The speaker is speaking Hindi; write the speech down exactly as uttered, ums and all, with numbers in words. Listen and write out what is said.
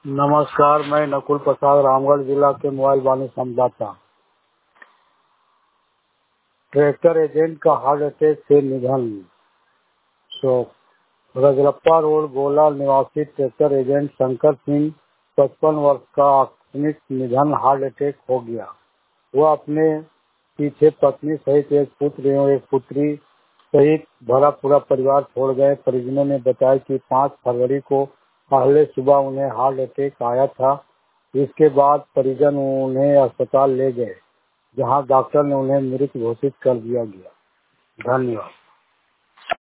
नमस्कार, मैं नकुल प्रसाद रामगढ़ जिला के मोबाइल वाणी संवाददाता। ट्रैक्टर एजेंट का हार्ट अटैक से निधन। शोक। रजरप्पा रोड गोला निवासी ट्रैक्टर एजेंट शंकर सिंह पचपन वर्ष का आकस्मिक निधन हार्ट अटैक हो गया। वह अपने पीछे पत्नी सहित एक पुत्र एवं एक पुत्री सहित भरा पूरा परिवार छोड़ गए। परिजनों ने बताया कि पाँच फरवरी को पहले सुबह उन्हें हार्ट अटैक आया था। इसके बाद परिजन उन्हें अस्पताल ले गए, जहां डॉक्टर ने उन्हें मृत घोषित कर दिया गया। धन्यवाद।